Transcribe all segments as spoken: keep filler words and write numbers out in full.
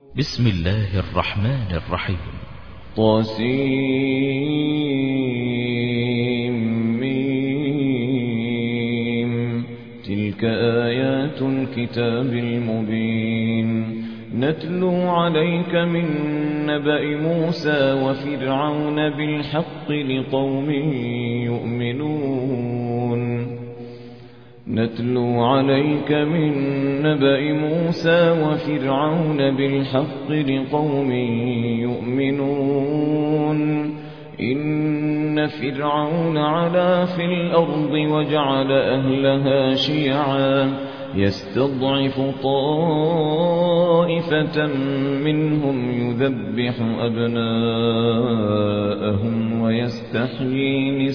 بسم الله الرحمن الرحيم. طاسيم. تلك آيات الكتاب المبين نتلو عليك من نبأ موسى وفرعون بالحق لقوم يؤمنون نتلو عليك من نبأ موسى وفرعون بالحق لقوم يؤمنون إن فرعون علا في الأرض وجعل أهلها شيعا يستضعف طائفة منهم يذبح أبناءهم ويستحيي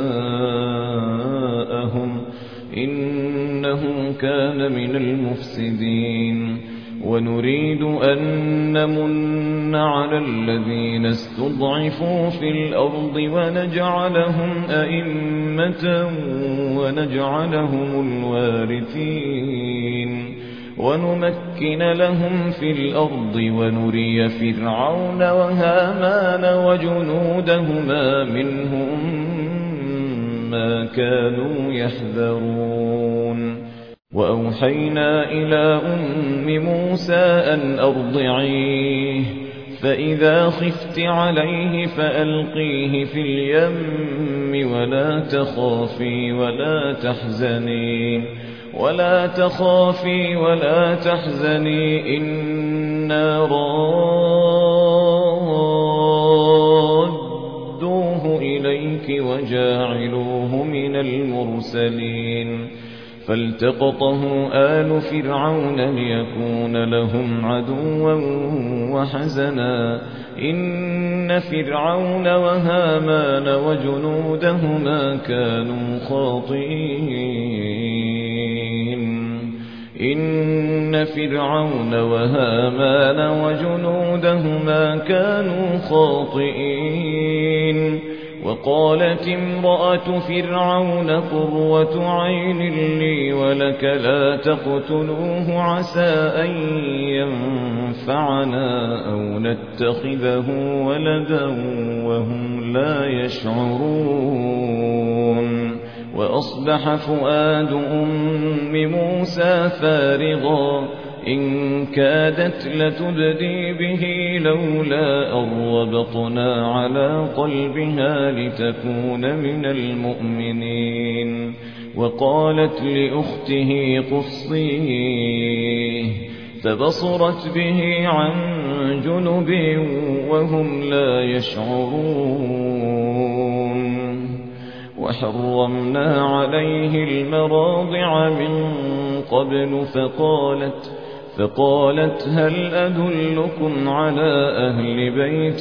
نساءهم إنه كان من المفسدين ونريد أن نمن على الذين استضعفوا في الأرض ونجعلهم أئمة ونجعلهم الوارثين ونمكن لهم في الأرض ونري فرعون وهامان وجنودهما منهم ما كانوا يحذرون وأوحينا إلى أم موسى أن أرضعيه فإذا خفت عليه فألقيه في اليم ولا تخافي ولا تحزني ولا تخافي ولا تحزني إنا رادوه إليك وجاعلوه من المرسلين فالتقطه آل فرعون ليكون لهم عدوا وحزنا إن فرعون وهامان وجنودهما كانوا خاطئين إن فرعون وهامان وجنودهما كانوا خاطئين وقالت امرأة فرعون قرة عين لي ولك لا تقتلوه عسى أن ينفعنا أو نتخذه ولدا وهم لا يشعرون وأصبح فؤاد أم موسى فارغا إن كادت لتبدي به لولا أن ربطنا على قلبها لتكون من المؤمنين وقالت لأخته قصيه فبصرت به عن جنب وهم لا يشعرون وحرمنا عليه المراضع من قبل فقالت فقالت هل أدلكم على أهل بيت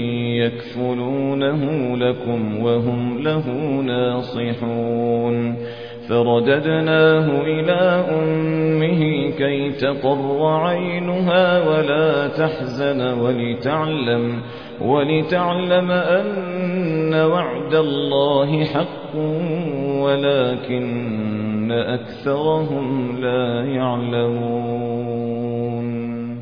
يكفلونه لكم وهم له ناصحون فرددناه إلى أمه كي تقر عينها ولا تحزن ولتعلم ولتعلم أن وعد الله حق ولكن أكثرهم لا يعلمون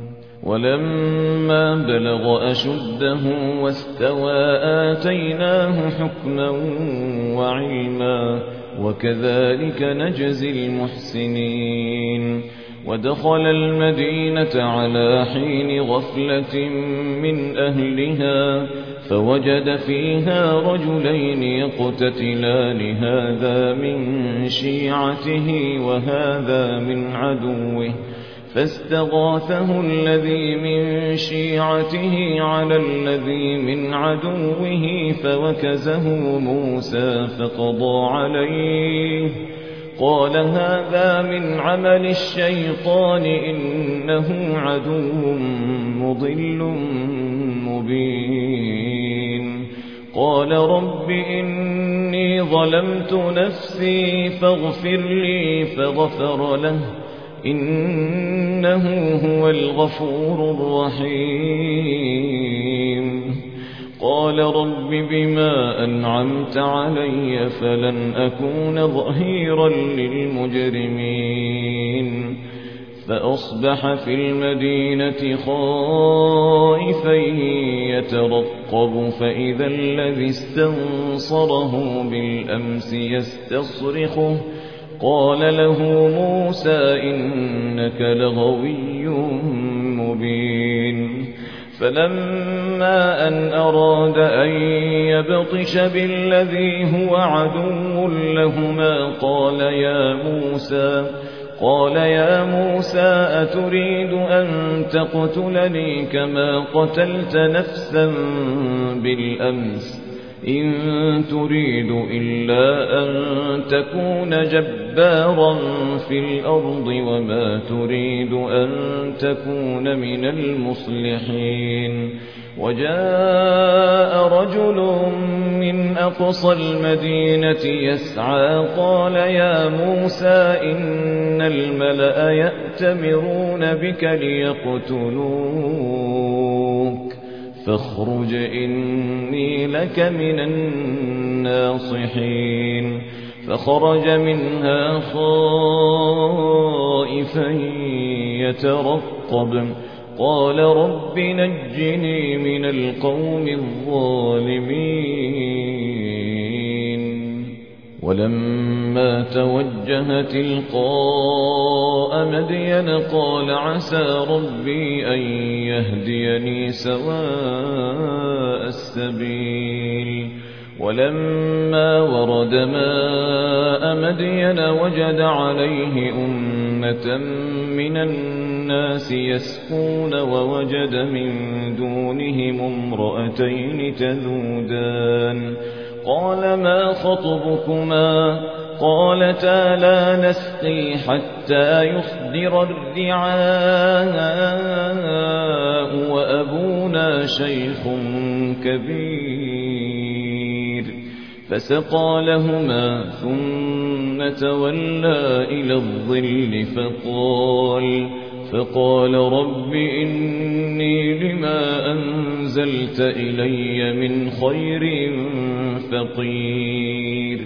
ولما بلغ أشده واستوى آتيناه حكما وعلما وكذلك نجزي المحسنين ودخل المدينة على حين غفلة من أهلها فوجد فيها رجلين يقتتلان هذا من شيعته وهذا من عدوه فاستغاثه الذي من شيعته على الذي من عدوه فوكزه موسى فقضى عليه قال هذا من عمل الشيطان إنه عدو مضل مبين قال رب إني ظلمت نفسي فاغفر لي فغفر له إنه هو الغفور الرحيم قال رب بما أنعمت علي فلن أكون ظهيرا للمجرمين فأصبح في المدينة خائفا يترقب فإذا الذي استنصره بالأمس يستصرخه قال له موسى إنك لغوي مبين فلما أن أراد أن يبطش بالذي هو عدو لهما قال يا موسى قال يا موسى أتريد أن تقتلني كما قتلت نفسا بالأمس إن تريد إلا أن تكون جبارا في الأرض وما تريد أن تكون من المصلحين وجاء رجل من أقصى المدينة يسعى قال يا موسى إن الملأ يأتمرون بك ليقتلوك فاخرج إني لك من الناصحين فخرج منها خائفا يترقب قال رب نجني من القوم الظالمين ولما توجه تلقاء مدين قال عسى ربي أن يهديني سواء السبيل ولما ورد ماء مدين وجد عليه أمة من الناس يسقون ووجد من دونهم امرأتين تذودان قال ما خطبكما قالتا لا نسقي حتى يصدر الرعاء وأبونا شيخ كبير فسقى لهما ثم تولى إلى الظل فقال فقال رب إني لما أنزلت إلي من خير فقير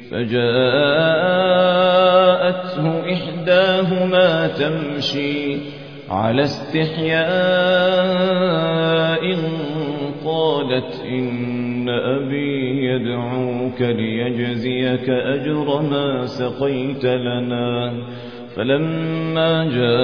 فجاءته إحداهما تمشي على استحياء قالت إن أبي يدعوك ليجزيك أجر ما سقيت لنا فلما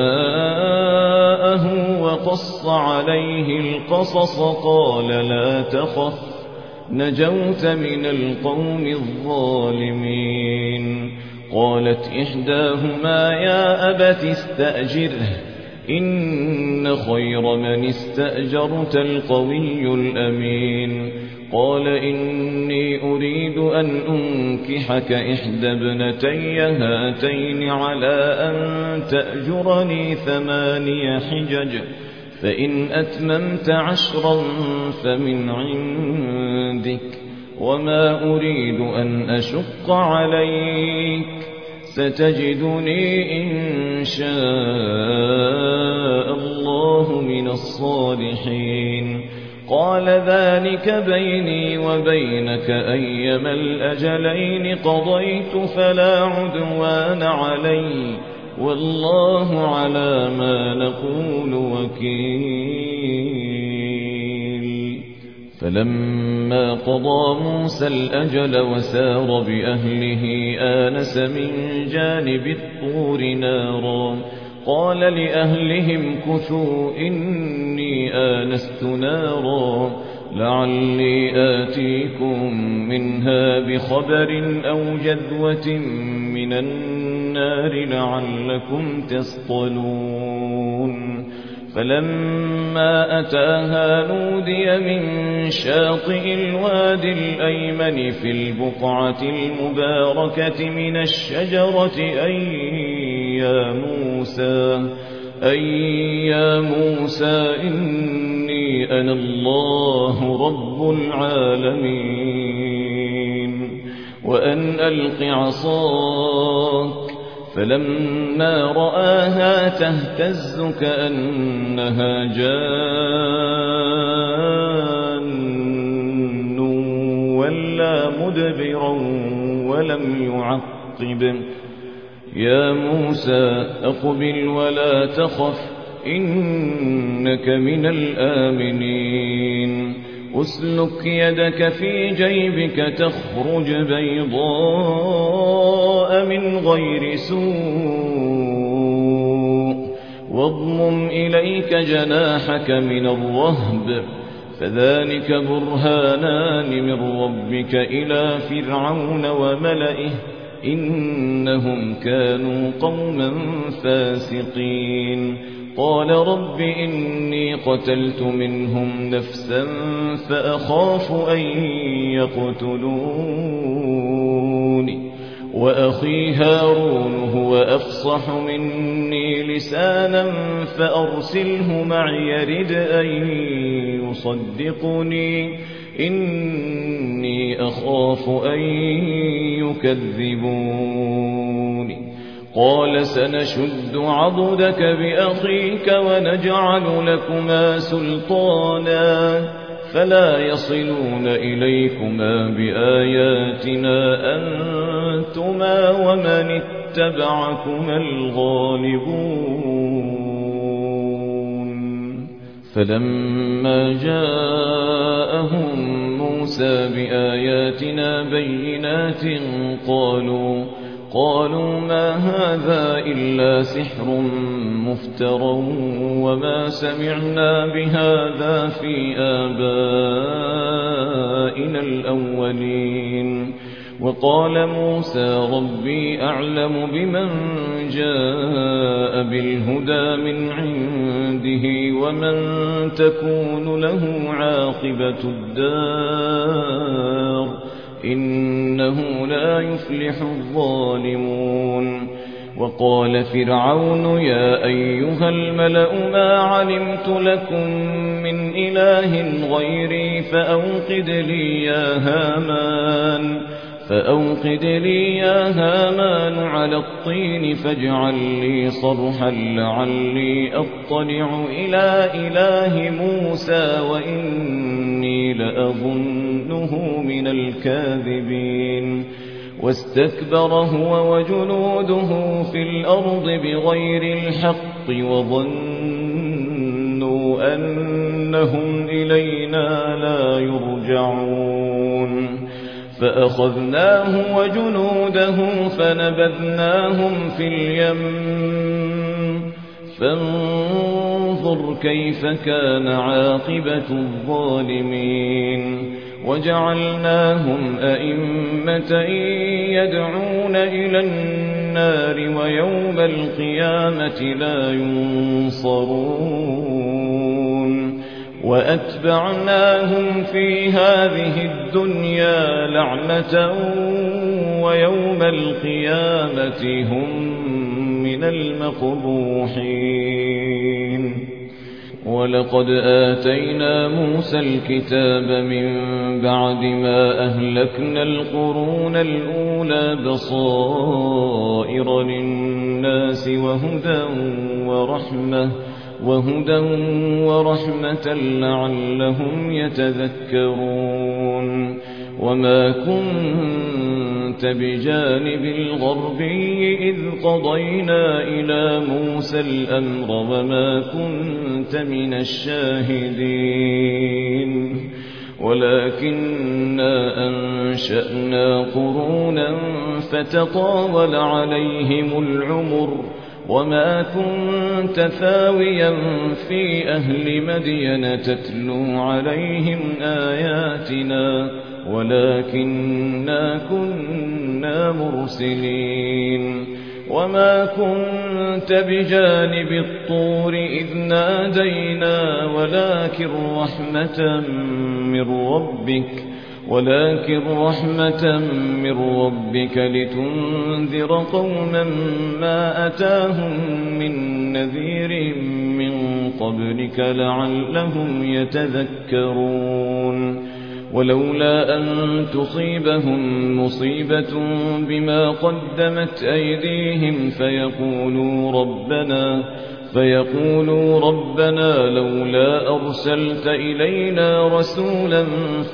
جاءه وقص عليه القصص قال لا تخف نجوت من القوم الظالمين قالت إحداهما يا أبت استأجره إن خير من استأجرت القوي الأمين قال إني أريد أن أنكحك إحدى ابنتي هاتين على أن تأجرني ثماني حجج فإن أتممت عشرا فمن عندك وما أريد أن أشق عليك ستجدني إن شاء الله من الصالحين قال ذلك بيني وبينك أيما الأجلين قضيت فلا عدوان علي والله على ما نقول وكيل فلما قضى موسى الأجل وسار بأهله آنس من جانب الطور نارا قال لأهلهم كثوا إني آنست نارا لعلي آتيكم منها بخبر أو جذوة من النار لعلكم تصطلون فلما أتاها نودي من شاطئ الوادي الأيمن في البقعة المباركة من الشجرة أي يا موسى أي يا موسى إني أنا الله رب العالمين وأن ألق عصاك فلما رآها تهتز كأنها جان ولا مدبرا ولم يعقب يا موسى أقبل ولا تخف إنك من الآمنين أسلك يدك في جيبك تخرج بيضاء من غير سوء واضمم إليك جناحك من الرهب فذلك برهانان من ربك إلى فرعون وملئه إنهم كانوا قوما فاسقين قال رب إني قتلت منهم نفسا فأخاف أن يقتلون وأخي هارون هو أفصح مني لسانا فأرسله معي يرد أن يصدقني إني أخاف أن يكذبون قال سنشد عضدك بأخيك ونجعل لكما سلطانا فلا يصلون إليكما بآياتنا أنتما ومن اتبعكما الغالبون فلما جاءهم موسى بآياتنا بينات قالوا قالوا ما هذا إلا سحر مفترى وما سمعنا بهذا في آبائنا الأولين وقال موسى ربي أعلم بمن جاء بالهدى من عنده ومن تكون له عاقبة الدار إنه لا يفلح الظالمون وقال فرعون يا أيها الملأ ما علمت لكم من إله غيري فأوقد لي يا هامان فأوقد لي يا هامان على الطين فاجعل لي صرحا لعلي أطلع إلى إله موسى وإني لأظنه من الكاذبين واستكبر هو وجنوده في الأرض بغير الحق وظنوا أنهم إلينا لا يرجعون فأخذناه وجنوده فنبذناهم في اليم فانظر كيف كان عاقبة الظالمين وجعلناهم أئمة يدعون إلى النار ويوم القيامة لا ينصرون وأتبعناهم في هذه الدنيا لعنة ويوم القيامة هم من المقبوحين ولقد آتينا موسى الكتاب من بعد ما أهلكنا القرون الأولى بصائر للناس وهدى ورحمة وهدى ورحمة لعلهم يتذكرون وما كنت بجانب الغربي إذ قضينا إلى موسى الأمر وما كنت من الشاهدين ولكننا أنشأنا قرونا فتطاول عليهم العمر وما كنت ثاويا في أهل مدين تتلو عليهم آياتنا ولكننا كنا مرسلين وما كنت بجانب الطور إذ نادينا ولكن رحمة من ربك ولكن رحمة من ربك لتنذر قوما ما أتاهم من نذير من قبلك لعلهم يتذكرون ولولا أن تصيبهم مصيبة بما قدمت أيديهم فيقولوا ربنا فيقولوا ربنا لولا أرسلت إلينا رسولا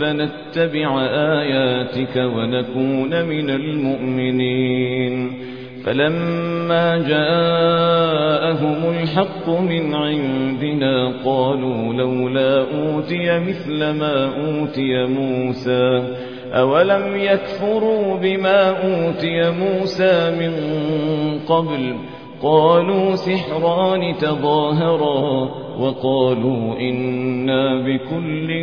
فنتبع آياتك ونكون من المؤمنين فلما جاءهم الحق من عندنا قالوا لولا أوتي مثل ما أوتي موسى أولم يكفروا بما أوتي موسى من قبل قالوا سحران تظاهرا وقالوا إنا بكل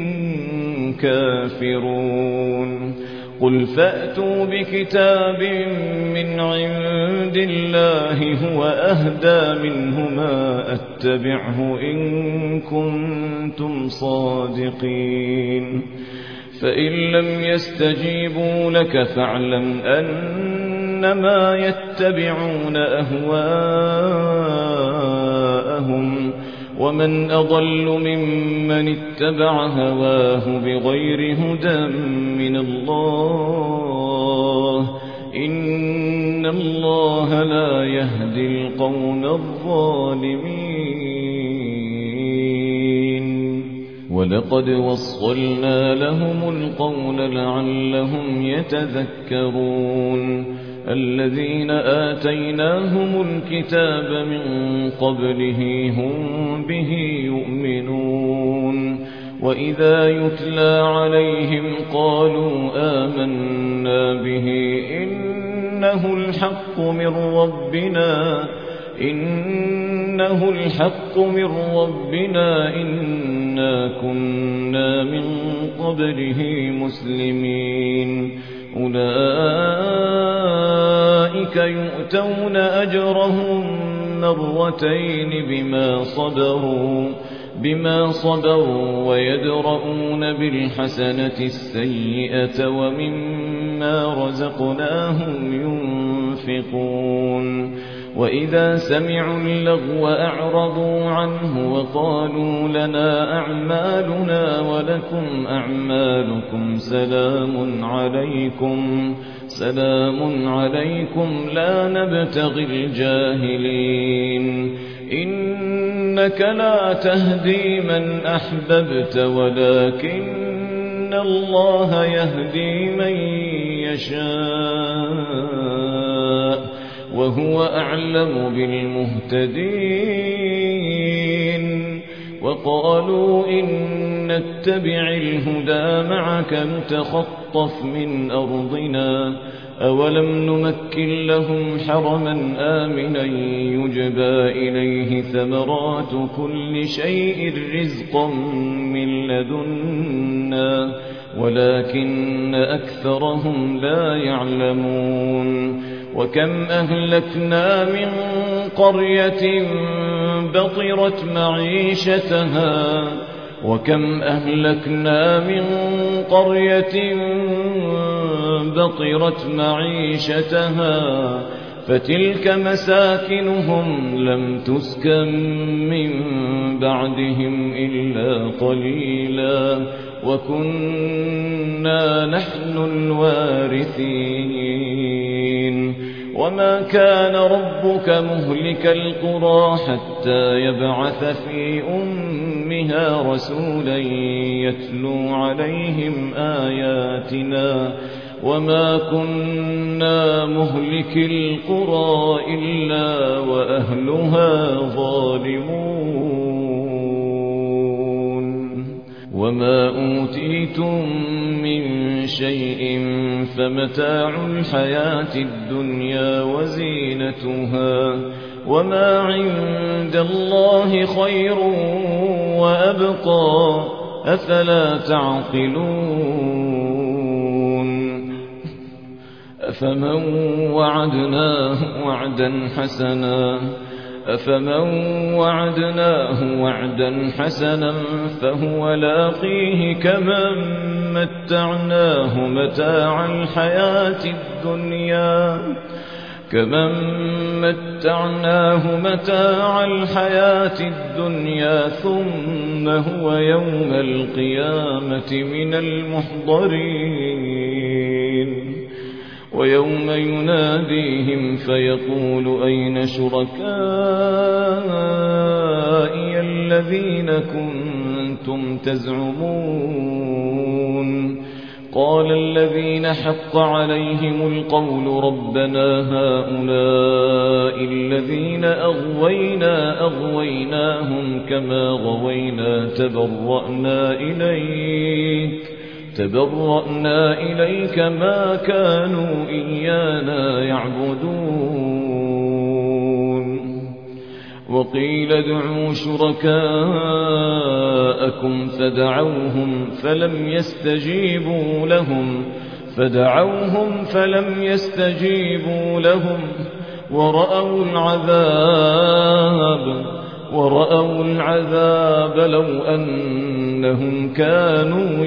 كافرون قل فأتوا بكتاب من عند الله هو أهدى منهما أتبعه إن كنتم صادقين فإن لم يستجيبوا لك فاعلم أنما يتبعون أهواءهم ومن أضل ممن اتبع هواه بغير هدى من الله إن الله لا يهدي القوم الظالمين ولقد وصلنا لهم القول لعلهم يتذكرون الذين آتيناهم الكتاب من قبله هم به يؤمنون وإذا يتلى عليهم قالوا آمنا به إنه الحق من ربنا إنه الحق من ربنا إنا كنا من قبله مسلمين أولئك يؤتون أجرهم مرتين بما صبروا بما صبروا ويدرؤون بالحسنة السيئة ومما رزقناهم ينفقون وإذا سمعوا اللغو أعرضوا عنه وقالوا لنا أعمالنا ولكم أعمالكم سلام عليكم سلام عليكم لا نبتغي الجاهلين إنك لا تهدي من أحببت ولكن الله يهدي من يشاء وهو أعلم بالمهتدين وقالوا إن نتبع الهدى معك نتخطف من أرضنا أولم نمكن لهم حرما آمنا يجبى إليه ثمرات كل شيء رزقا من لدنا ولكن أكثرهم لا يعلمون وكم أهلكنا من قرية بطرت معيشتها وكم أهلكنا من قرية بطرت معيشتها فتلك مساكنهم لم تسكن من بعدهم إلا قليلا وكنا نحن الوارثين وما كان ربك مهلك القرى حتى يبعث في أمها رسولا يتلو عليهم آياتنا وما كنا مهلك القرى إلا وأهلها ظالمون وما أوتيتم من شيء فمتاع الحياة الدنيا وزينتها وما عند الله خير وأبقى أفلا تعقلون أفمن وعدناه وعدا حسنا أفمن وعدناه وعدا حسنا فهو لاقيه كمن متعناه متاع الحياة الدنيا كمن متعناه متاع الحياة الدنيا ثم هو يوم القيامة من المحضرين ويوم يناديهم فيقول أين شركائي الذين كنتم تزعمون قال الذين حق عليهم القول ربنا هؤلاء الذين أغوينا أغويناهم كما غوينا تبرأنا إليك تبرأنا إليك ما كانوا إيانا يعبدون وقيل ادعوا شركاءكم فدعوهم فلم يستجيبوا لهم فدعوهم فلم يستجيبوا لهم ورأوا العذاب ورأوا العذاب لو أنهم كانوا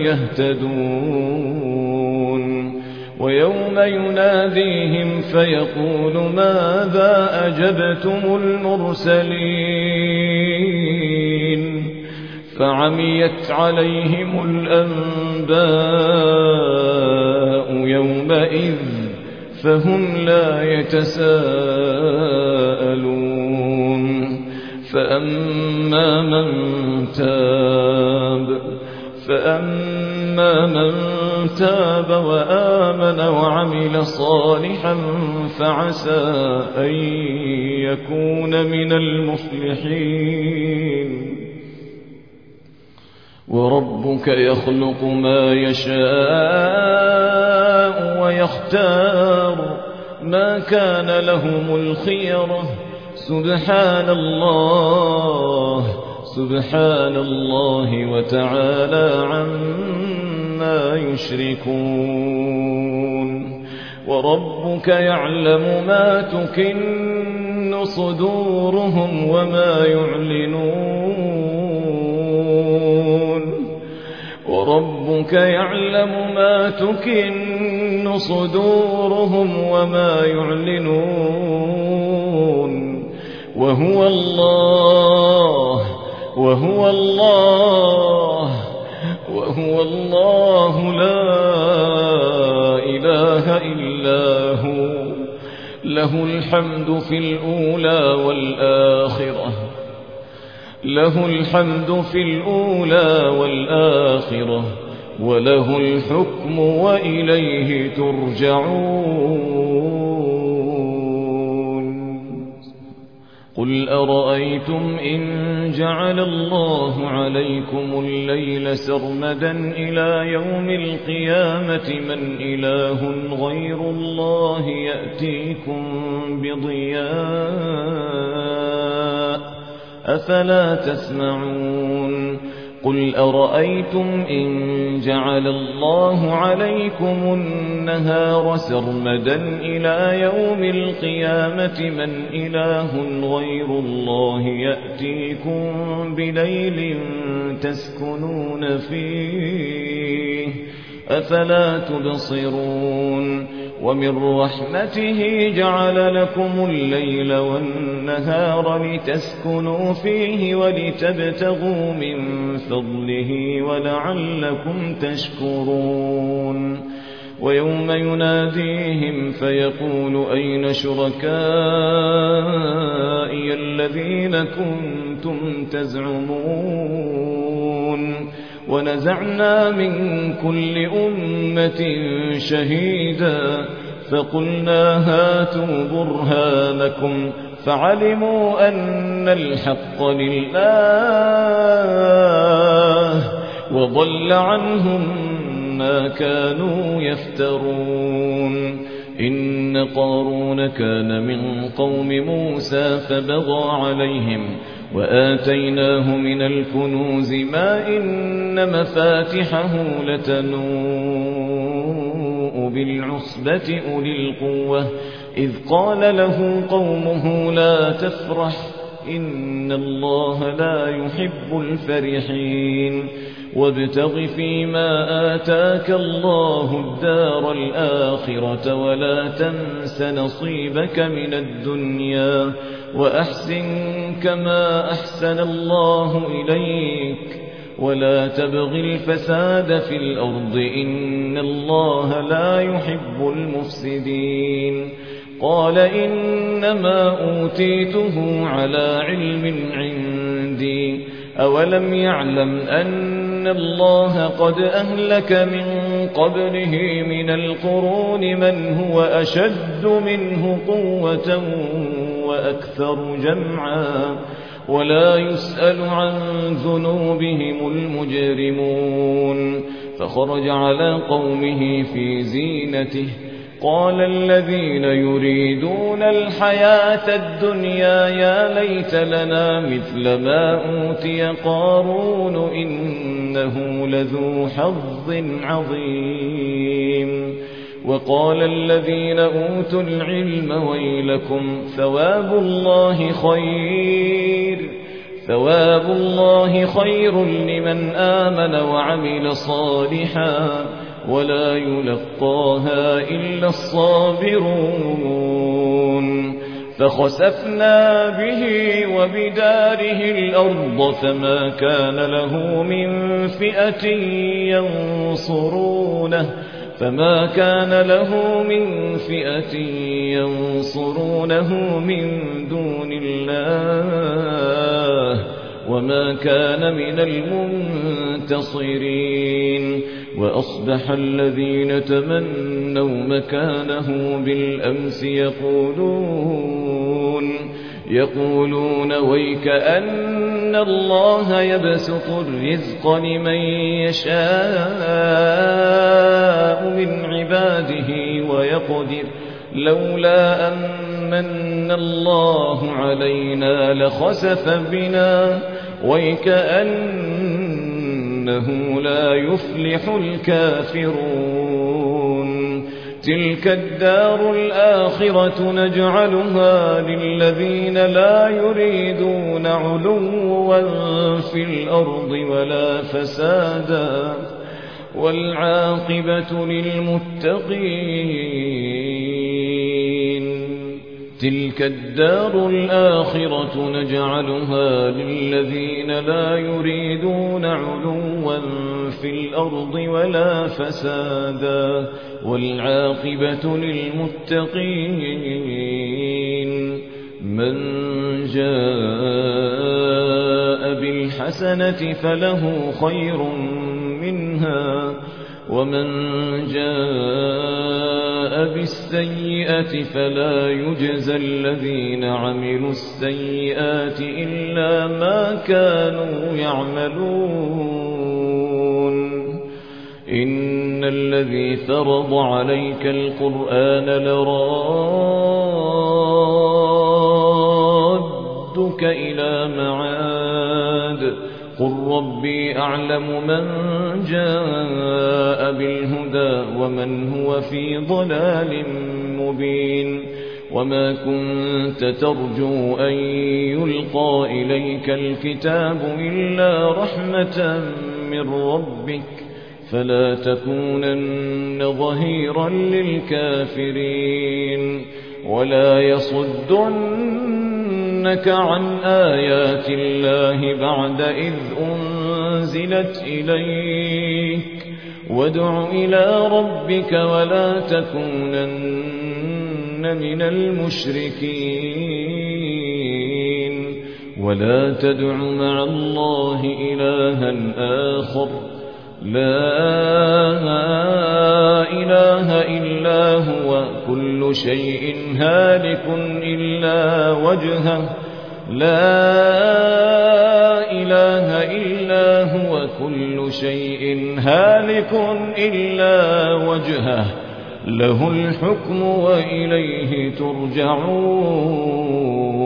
يهتدون ويوم يناديهم فيقول ماذا أجبتم المرسلين فعميت عليهم الأنباء يومئذ فهم لا يتساءلون فأما من تاب فأما من تاب وآمن وعمل صالحا فعسى أن يكون من المفلحين وربك يخلق ما يشاء ويختار ما كان لهم الخيرة سبحان الله سبحان الله وتعالى عما يشركون وربك يعلم ما تكن صدورهم وما يعلنون وربك يعلم ما تكن صدورهم وما يعلنون وهو الله وهو الله وهو الله لا إله إلا هو له الحمد في الأولى والآخرة له الحمد في الأولى والآخرة وله الحكم وإليه ترجعون قل أرأيتم إن جعل الله عليكم الليل سرمدا إلى يوم القيامة من إله غير الله يأتيكم بضياء أفلا تسمعون قل أرأيتم إن جعل الله عليكم النهار سرمدا إلى يوم القيامة من إله غير الله يأتيكم بليل تسكنون فيه أفلا تبصرون ومن رحمته جعل لكم الليل والنهار لتسكنوا فيه ولتبتغوا من فضله ولعلكم تشكرون ويوم يناديهم فيقول أين شركائي الذين كنتم تزعمون ونزعنا من كل أمة شهيدا فقلنا هاتوا برهانكم فعلموا أن الحق لله وضل عنهم ما كانوا يفترون إن قارون كان من قوم موسى فبغى عليهم وآتيناه من الكنوز ما إن مفاتحه لتنوء بالعصبة أولي القوة إذ قال له قومه لا تفرح إن الله لا يحب الفرحين وابتغ فيما آتاك الله الدار الآخرة ولا تنس نصيبك من الدنيا وأحسن كما أحسن الله إليك ولا تبغ الفساد في الأرض إن الله لا يحب المفسدين قال إنما أوتيته على علم عندي أولم يعلم أن الله قد أهلك من قبله من القرون من هو أشد منه قوة وأكثر جمعا ولا يسأل عن ذنوبهم المجرمون. فخرج على قومه في زينته قال الذين يريدون الحياة الدنيا يا ليت لنا مثل ما أوتي قارون إنه لذو حظ عظيم. وقال الذين أوتوا العلم ويلكم ثواب الله خير ثواب الله خير لمن آمن وعمل صالحا ولا يلقاها إلا الصابرون. فخسفنا به وبداره الأرض فما كان له من فئة ينصرونه فما كان له من فئة ينصرونه من دون الله وما كان من المنتصرين. وأصبح الذين تمنوا مكانه بالأمس يقولون يقولون ويكأن الله يبسط الرزق لمن يشاء من عباده ويقدر لولا أن من الله علينا لخسف بنا ويكأنه لا يفلح الكافرون. تلك الدار الآخرة نجعلها للذين لا يريدون علوا في الأرض ولا فسادا والعاقبة للمتقين. تلك الدار الآخرة نجعلها للذين لا يريدون علوا في الأرض ولا فسادا والعاقبة للمتقين. من جاء بالحسنة فله خير منها ومن جاء بالسيئة فلا يجزى الذين عملوا السيئات إلا ما كانوا يعملون. إن الذي فرض عليك القرآن لرادك إلى معاد قل ربي أعلم من جاء بالهدى ومن هو في ضلال مبين. وما كنت ترجو أن يلقى إليك الكتاب إلا رحمة من ربك فلا تكونن ظهيرا للكافرين. ولا يصدنك عن آيات الله بعد إذ أنزلت إليك وادع إلى ربك ولا تكونن من المشركين. ولا تدع مع الله إلها آخر لا إله إلا هو كل شيء هالك إلا وجهه لا إله إلا هو كل شيء هالك إلا وجهه له الحكم وإليه ترجعون.